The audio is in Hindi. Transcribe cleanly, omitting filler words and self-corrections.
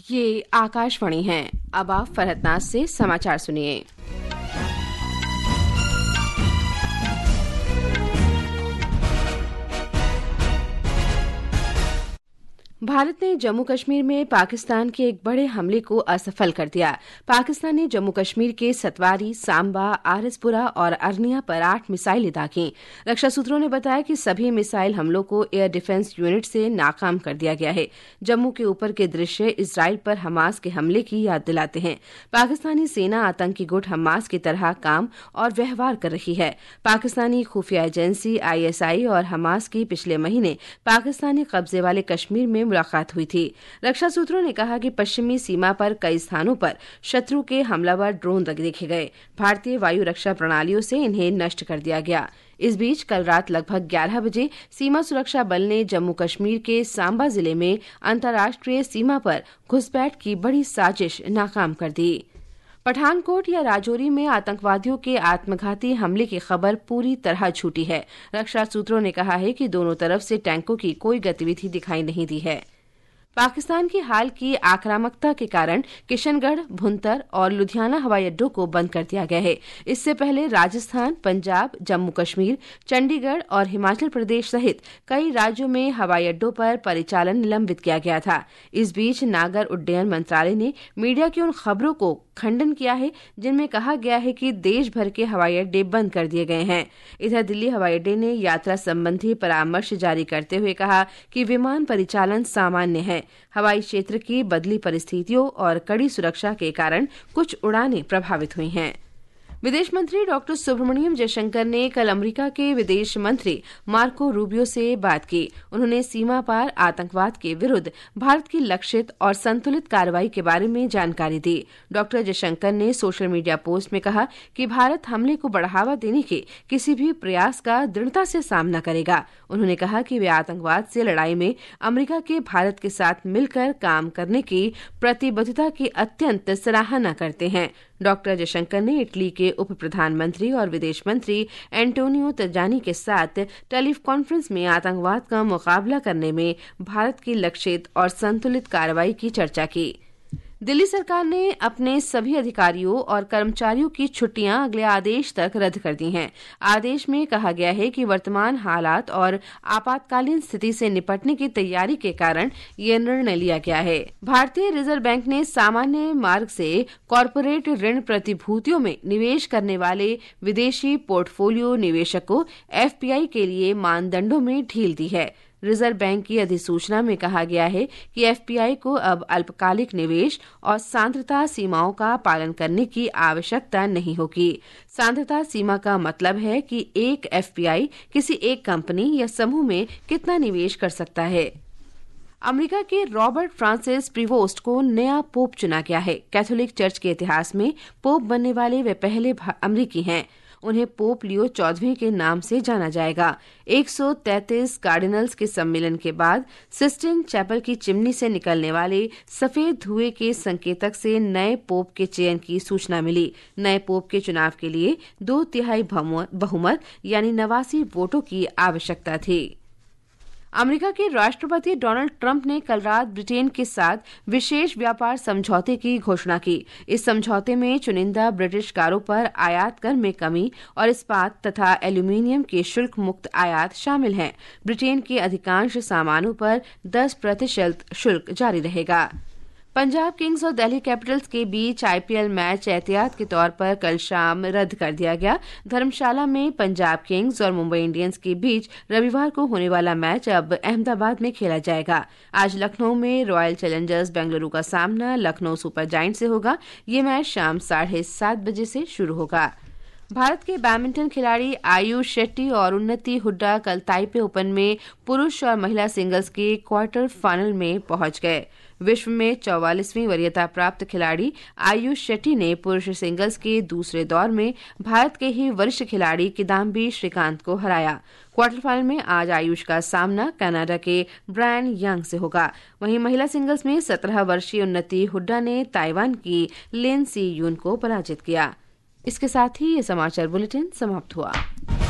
ये आकाशवाणी है। अब आप फरहतनाज से समाचार सुनिए। भारत ने जम्मू कश्मीर में पाकिस्तान के एक बड़े हमले को असफल कर दिया। पाकिस्तान ने जम्मू कश्मीर के सतवारी, सांबा, आरएसपुरा और अरनिया पर 8 मिसाइलें दागीं। रक्षा सूत्रों ने बताया कि सभी मिसाइल हमलों को एयर डिफेंस यूनिट से नाकाम कर दिया गया है। जम्मू के ऊपर के दृश्य इजराइल पर हमास के हमले की याद दिलाते हैं। पाकिस्तानी सेना आतंकी गुट हमास की तरह काम और व्यवहार कर रही है। पाकिस्तानी खुफिया एजेंसी ISI और हमास की पिछले महीने पाकिस्तानी कब्जे वाले कश्मीर में मुलाकात हुई थी। रक्षा सूत्रों ने कहा कि पश्चिमी सीमा पर कई स्थानों पर शत्रु के हमलावर ड्रोन देखे गए। भारतीय वायु रक्षा प्रणालियों से इन्हें नष्ट कर दिया गया। इस बीच कल रात लगभग 11 बजे सीमा सुरक्षा बल ने जम्मू कश्मीर के सांबा जिले में अंतर्राष्ट्रीय सीमा पर घुसपैठ की बड़ी साजिश नाकाम कर दी। पठानकोट या राजौरी में आतंकवादियों के आत्मघाती हमले की खबर पूरी तरह झूठी है। रक्षा सूत्रों ने कहा है कि दोनों तरफ से टैंकों की कोई गतिविधि दिखाई नहीं दी है। पाकिस्तान की हाल की आक्रामकता के कारण किशनगढ़, भुंतर और लुधियाना हवाई अड्डों को बंद कर दिया गया है। इससे पहले राजस्थान, पंजाब, जम्मू कश्मीर, चंडीगढ़ और हिमाचल प्रदेश सहित कई राज्यों में हवाई अड्डों पर परिचालन निलंबित किया गया था। इस बीच नागर उड्डयन मंत्रालय ने मीडिया की उन खबरों को खंडन किया है जिनमें कहा गया है कि देश भर के हवाई अड्डे बंद कर दिए गए हैं। इधर दिल्ली हवाई अड्डे ने यात्रा संबंधी परामर्श जारी करते हुए कहा कि विमान परिचालन सामान्य है। हवाई क्षेत्र की बदली परिस्थितियों और कड़ी सुरक्षा के कारण कुछ उड़ानें प्रभावित हुई हैं। विदेश मंत्री डॉक्टर सुब्रमण्यम जयशंकर ने कल अमेरिका के विदेश मंत्री मार्को रूबियो से बात की। उन्होंने सीमा पार आतंकवाद के विरुद्ध भारत की लक्षित और संतुलित कार्रवाई के बारे में जानकारी दी। डॉक्टर जयशंकर ने सोशल मीडिया पोस्ट में कहा कि भारत हमले को बढ़ावा देने के किसी भी प्रयास का दृढ़ता से सामना करेगा। उन्होंने कहा कि वे आतंकवाद से लड़ाई में अमेरिका के भारत के साथ मिलकर काम करने की प्रतिबद्धता की अत्यंत सराहना करते हैं। डॉक्टर जयशंकर ने इटली के उप प्रधानमंत्री और विदेश मंत्री एंटोनियो तजानी के साथ टेलीकॉन्फ्रेंस में आतंकवाद का मुकाबला करने में भारत की लक्षित और संतुलित कार्रवाई की चर्चा की। दिल्ली सरकार ने अपने सभी अधिकारियों और कर्मचारियों की छुट्टियां अगले आदेश तक रद्द कर दी हैं। आदेश में कहा गया है कि वर्तमान हालात और आपातकालीन स्थिति से निपटने की तैयारी के कारण यह निर्णय लिया गया है। भारतीय रिजर्व बैंक ने सामान्य मार्ग से कॉरपोरेट ऋण प्रतिभूतियों में निवेश करने वाले विदेशी पोर्टफोलियो निवेशकों FPI के लिए मानदंडों में ढील दी है। रिजर्व बैंक की अधिसूचना में कहा गया है कि FPI को अब अल्पकालिक निवेश और सांद्रता सीमाओं का पालन करने की आवश्यकता नहीं होगी। सांद्रता सीमा का मतलब है कि एक FPI किसी एक कंपनी या समूह में कितना निवेश कर सकता है। अमेरिका के रॉबर्ट फ्रांसिस प्रीवोस्ट को नया पोप चुना गया है। कैथोलिक चर्च के इतिहास में पोप बनने वाले वे पहले अमेरिकी हैं। उन्हें पोप लियो 14वें के नाम से जाना जाएगा। 133 कार्डिनल्स के सम्मेलन के बाद सिस्टीन चैपल की चिमनी से निकलने वाले सफेद धुएं के संकेतक से नए पोप के चयन की सूचना मिली। नए पोप के चुनाव के लिए 2/3 बहुमत यानी 89 वोटों की आवश्यकता थी। अमेरिका के राष्ट्रपति डोनाल्ड ट्रंप ने कल रात ब्रिटेन के साथ विशेष व्यापार समझौते की घोषणा की। इस समझौते में चुनिंदा ब्रिटिश कारों पर आयात कर में कमी और इस्पात तथा एल्यूमीनियम के शुल्क मुक्त आयात शामिल हैं। ब्रिटेन के अधिकांश सामानों पर 10% शुल्क जारी रहेगा। पंजाब किंग्स और दिल्ली कैपिटल्स के बीच IPL मैच एहतियात के तौर पर कल शाम रद्द कर दिया गया। धर्मशाला में पंजाब किंग्स और मुंबई इंडियंस के बीच रविवार को होने वाला मैच अब अहमदाबाद में खेला जाएगा। आज लखनऊ में रॉयल चैलेंजर्स बेंगलुरु का सामना लखनऊ सुपर जायंट से होगा। ये मैच शाम 7:30 बजे से शुरू होगा। भारत के बैडमिंटन खिलाड़ी आयुष शेट्टी और उन्नति हुड्डा कल ताइपे ओपन में पुरुष और महिला सिंगल्स के क्वार्टर फाइनल में पहुंच गए। विश्व में 44वीं वरीयता प्राप्त खिलाड़ी आयुष शेट्टी ने पुरुष सिंगल्स के दूसरे दौर में भारत के ही वरिष्ठ खिलाड़ी किदाम्बी श्रीकांत को हराया। क्वार्टर फाइनल में आज आयुष का सामना कनाडा के ब्रायन यांग से होगा। वहीं महिला सिंगल्स में 17 वर्षीय उन्नति हुड्डा ने ताइवान की लिन सी यून को पराजित किया। इसके साथ ही ये समाचार बुलेटिन समाप्त हुआ।